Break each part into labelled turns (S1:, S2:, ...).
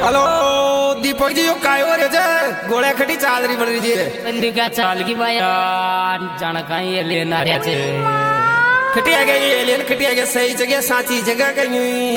S1: Hello Deepak ji, यो काय हो रे जे गोळ्या खटी चाल रही बन रही है
S2: बंदी का चाल की भाई जाना कहीं ये लेना रहा छे
S1: खटिया गई एलियन खटिया गया सही जगह साची जगह कहीं।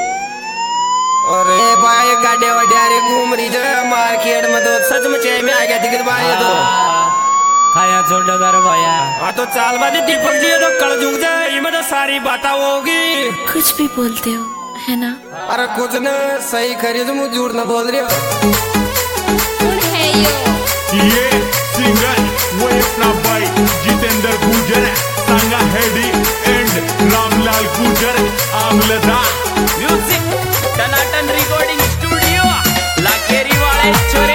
S1: अरे भाई गाड़िया वडिया रे घूम रही जे मार्केट में तो सच में चे में आ गया दिखत भाई तो
S2: खाया छोड़ कर भैया।
S1: हाँ तो चाल बाजी दीपक जी तो कल जुग जाए इनमें तो सारी बातें होगी।
S3: कुछ भी बोलते हो है ना?
S1: अरे कुछ न सही खरीद मुझे झूठ न बोल रही हो।
S3: कौन है
S4: ये सिंगर वो अपना भाई जितेंद्र गुजर संगा हेडी एंड रामलाल गुजर आमलदा
S2: music Tanatan recording studio Lakheri वाले छोरे।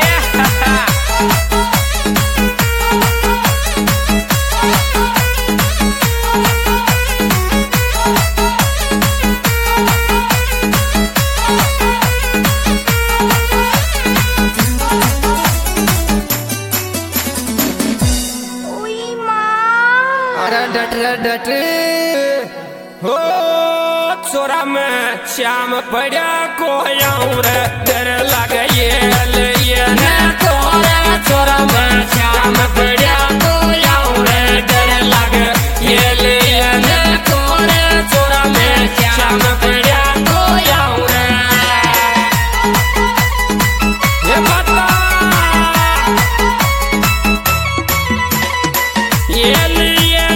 S1: डट हो चोरा में श्याम पड़ा कोयाऊं रे डर लगे ये न तोरा चोरा में श्याम पड़ा कोयाऊं रे डर लगे ये न तोरा चोरा में श्याम पड़ा कोयाऊं रे ये बता ये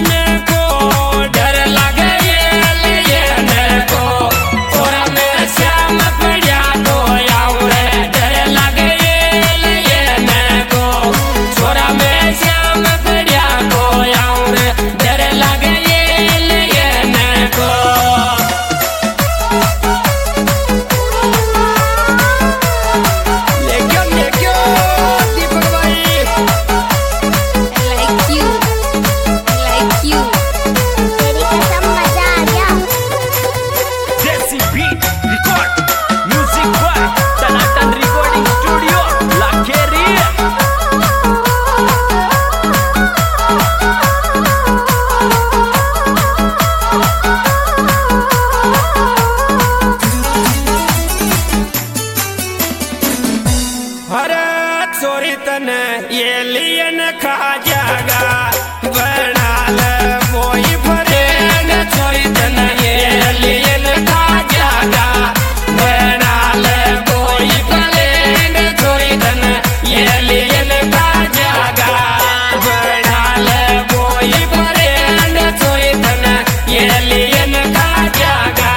S1: चोरी तन ये लियन खा जागा बना ले वही फरेन चोरी तन ये लियन खा जागा बना ले वही फरेन चोरी तन ये लियन खा जागा बना ले वही फरेन चोरी तन ये लियन खा जागा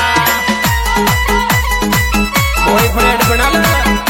S1: वही फरेन बना ले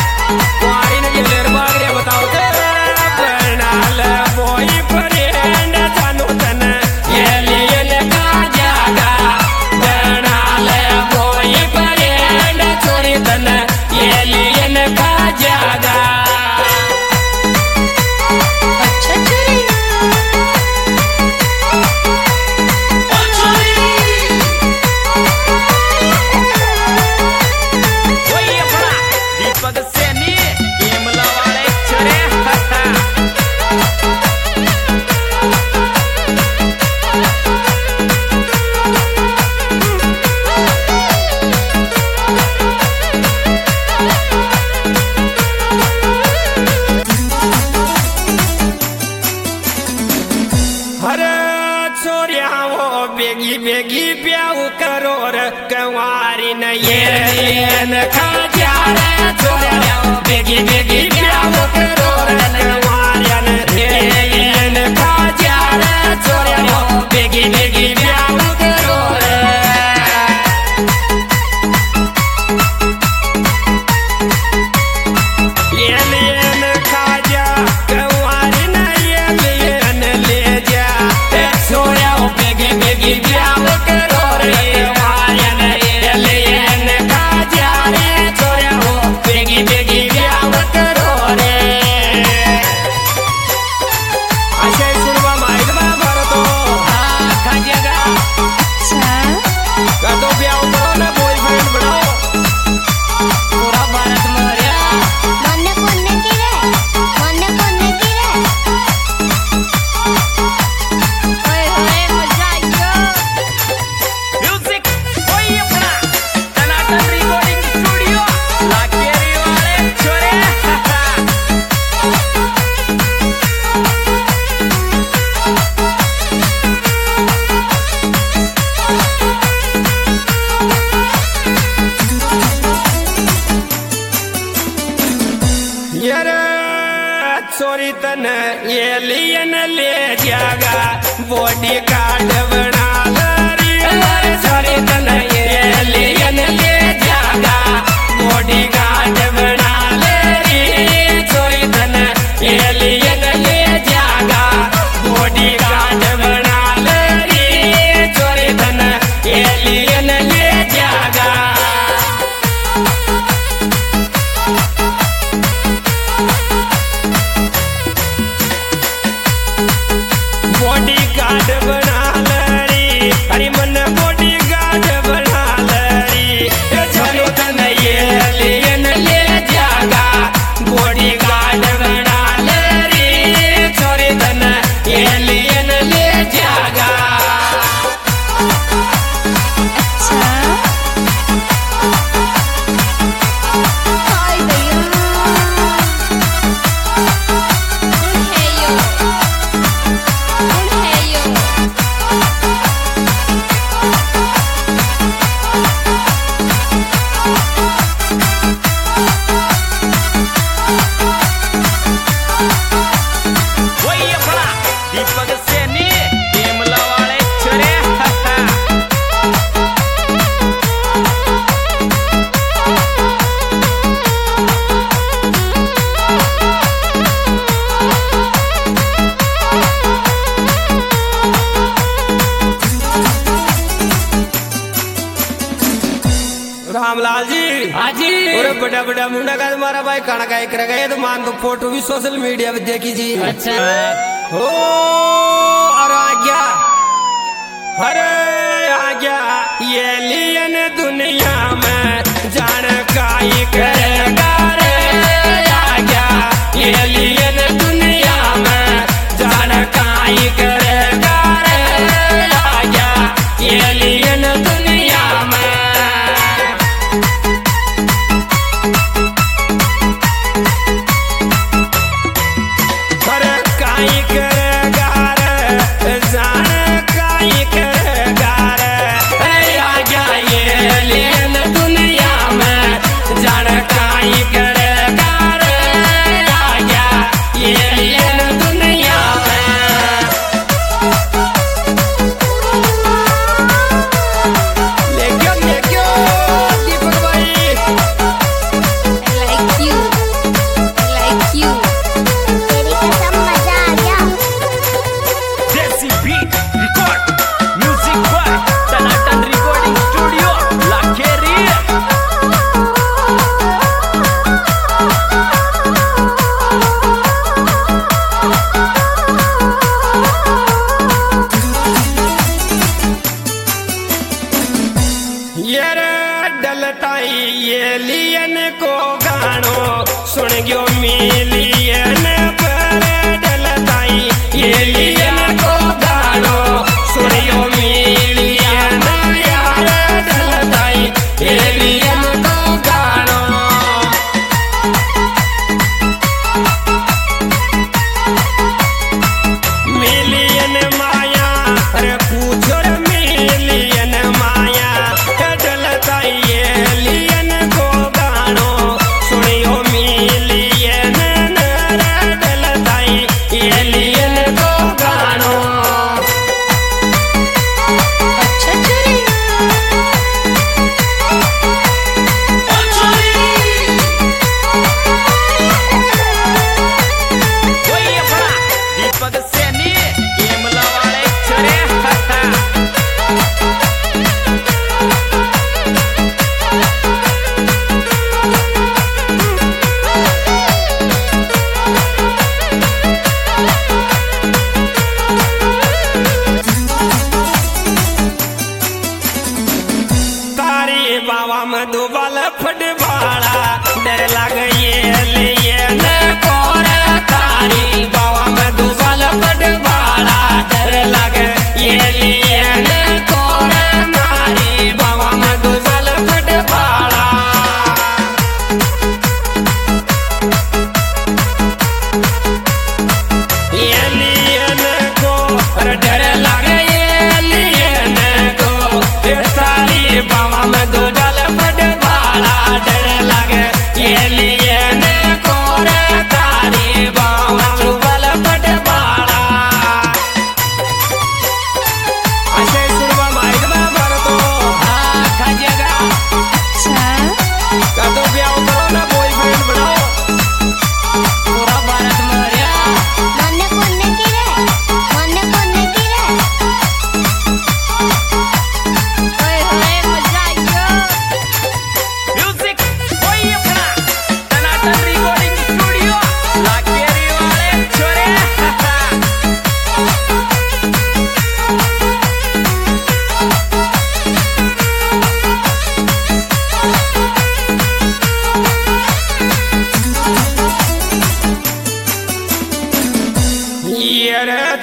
S1: बेगी बेगी ब्याह करो रे कंवारी न ये खा जा रे छोरा बेगी बेगी ब्याह करो रे कंवारी न ये खा जा रे छोरा बेगी बेगी ब्याह करो रे ये खा जा कंवारी न ये ले जा छोरा बेगी बेगी ब्याह करो रे वायन एलियन का जा रे छोरा बेगी बेगी ब्याह करो छोरी तन एलियन ले जागा बॉडी गार्ड बना लरी छोरी तन एलियन ले जागा बॉडी गार्ड बना लरी छोरी तन एलियन ले जागा बॉडी गार्ड बना लरी छोरी तन एलियन ले जागा बॉडी गार्ड बना लरी अरे मन बॉडी गार्ड बना लरी छोरी तन एलियन ले जागा बॉडी गार्ड बना लरी छोरी तन एलियन ले जागा
S3: अच्छा हाय भैया कौन है यो
S2: वही अपना दीपक सैनी केमला वाले छोरे
S1: रामलाल जी
S2: हाजी
S1: और बड़ा बड़ा मुंडा का तुम्हारा भाई खाना का एक गए तो मान दो फोटो भी सोशल मीडिया पे देखी जी
S2: अच्छा
S1: ओ और आ गया अरे आ गया ये लियन दुनिया में जान काई करेगा रे आ गया ये लियन दुनिया में जान काई करेगा रे आ गया ये लियन दुनिया में पर काई करेगा रे जान काई करेगा रे आ गया ये लेन दुनिया में जान काई करेगा रे आ गया ये लेन दुनिया में ले गयो दीपक भाई
S3: I like you तेरी कसम मजा आ गया
S2: देसी beat record music by Tanatan recording studio Lakheri
S1: ये रे डलताई ये लियन को गानो सुन गयो मिलियन पर डलताई ये लियन को गानो सुन गयो मिलियन यार डलताई ये लियन को गानो मिलियन माया अरे पूछो रे मिलियन माया डलताई ये लियन को गानो सुनियो मिलियन डलताई ये लियन को गानो
S3: अच्छा चोरी
S2: वही अपना दीपक सैनी केमला वाले छोरे
S1: तारी बाबा में दुबल फटवाड़ा डर लग ये लियन कोर तारी बाबा में दुबल फटवाड़ा डर लग ये लियन कोर मारी बाबा में दुबल फटवाड़ा ये लियन को डर लगे ये लियन को तारी बाबा में दुबल फटवाड़ा डर लगे ये लियन कोर तारी बाबा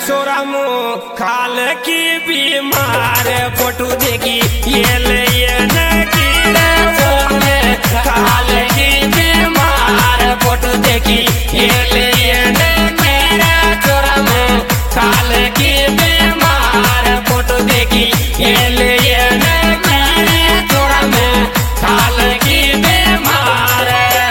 S1: सोराम खाल की बीमार फोटो देखी ये ले ये खाल की बीमार फोटो देखी ये ले ये सोराम खाल की बीमार फोटो देखी ये ले ये सोराम खाल की बीमार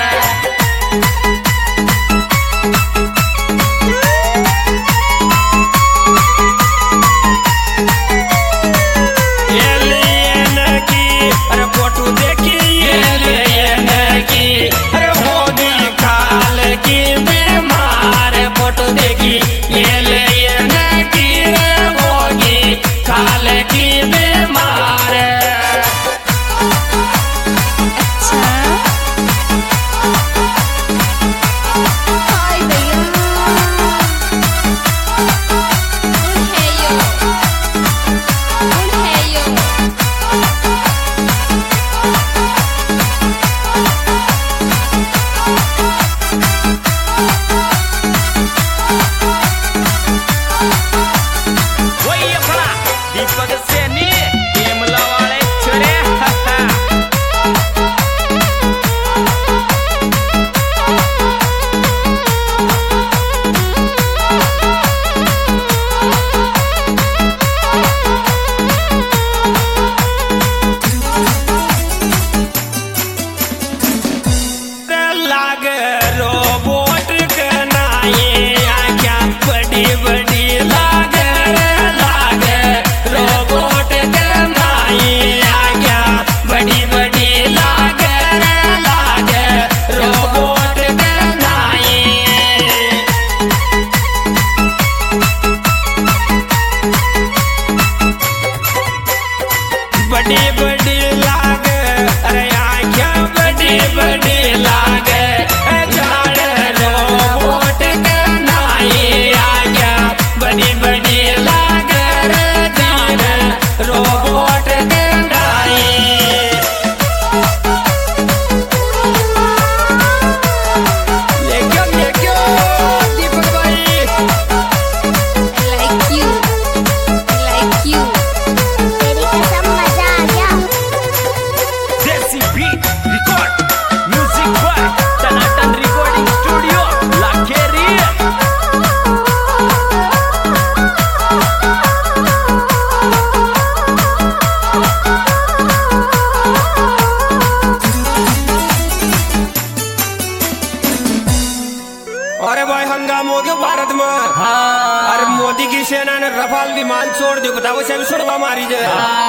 S1: भारत में अरे मोदी की सेना ने रफाल विमान छोड़ दियो बताओ से छोड़वा मारी जे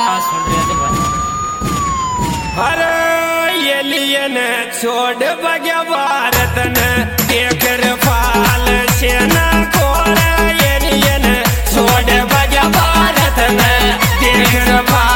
S1: अरे ये लिए ने छोड़ बगया भारत ने देख रफाल सेना को ये लिए ने छोड़ बगया भारत ने देख रफाल